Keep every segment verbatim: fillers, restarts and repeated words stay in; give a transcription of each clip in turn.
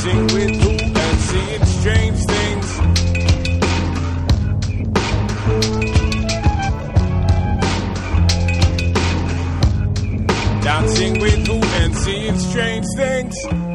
Dancing with who and seeing strange things. Dancing with who and seeing strange things.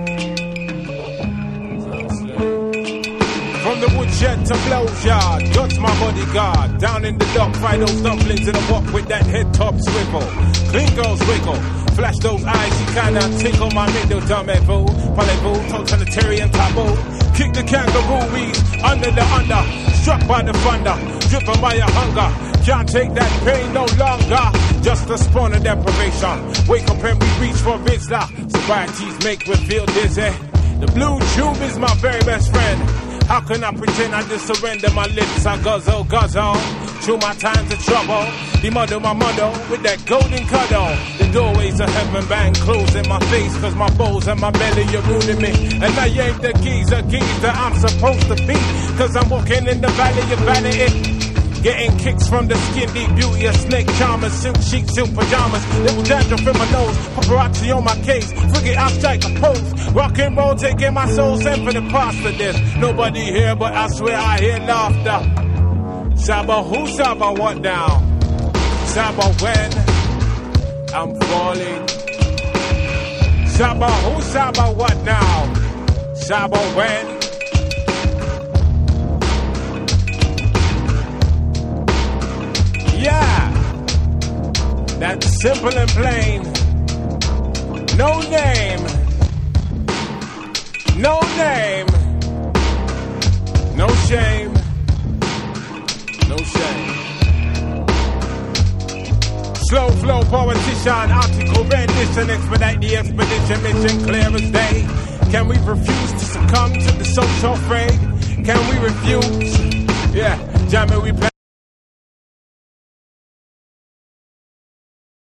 From the woodshed to Blow's yard, God's my bodyguard. Down in the dock, fry those dumplings in a wok with that head top swivel. Clean girls wiggle, flash those eyes, she kinda tickle my middle. Dumb-et-vous, parlez-vous, totalitarian taboo. Kick the kangaroo weeds under the under. Struck by the thunder, driven by a hunger. Can't take that pain no longer. Just a spawn of deprivation. Wake up and we reach for Rizla. Sobrieties make me feel dizzy. The blue tube is my very best friend. How can I pretend I just surrender my lips? I guzzle, guzzle. Through my times of trouble. The mother, my mother, with that golden cuddle. The doorways of heaven bang closed in my face. Cause my bowls and my belly are ruining me. And I ain't the geezer, geezer I'm supposed to be. Cause I'm walking in the valley of vanity. Getting kicks from the skin deep beauty of snake charmers, silk sheets, silk pajamas, little dandruff in my nose, paparazzi on my case, forget I strike a pose, rock and roll taking my soul, sent for the past of this. Nobody here, but I swear I hear laughter. Saba who, Saba what now? Saba when I'm falling. Saba who, Saba what now? Saba when. Yeah, that's simple and plain. No name, no name, no shame, no shame. Slow flow politician, article rendition, expedite the expedition, mission clear as day. Can we refuse to succumb to the social fray? Can we refuse? Yeah, jamming we play.